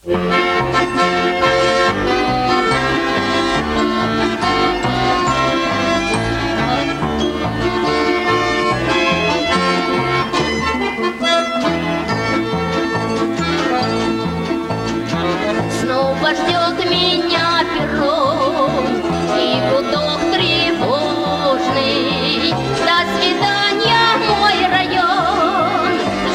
Снова ждет меня перрон и гудок тревожный. До свидания, мой район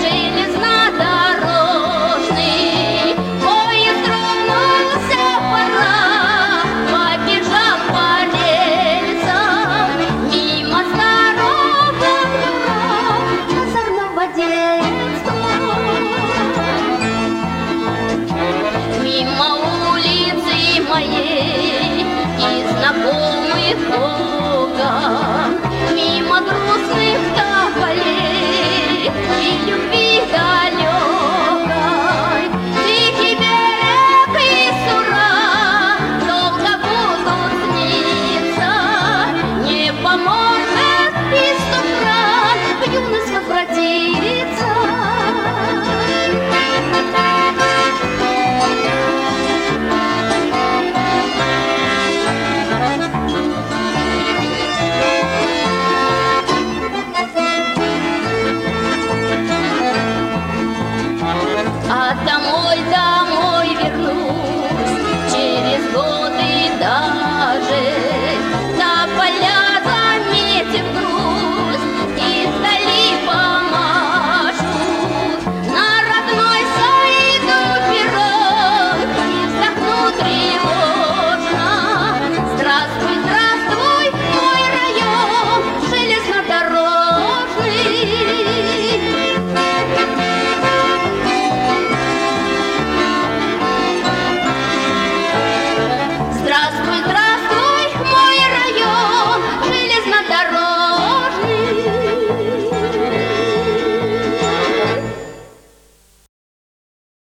железнодорожный. Поезд тронулся, пора, побежал по рельсам, мимо старого озорного детства. Мимо улицы моей и знакомых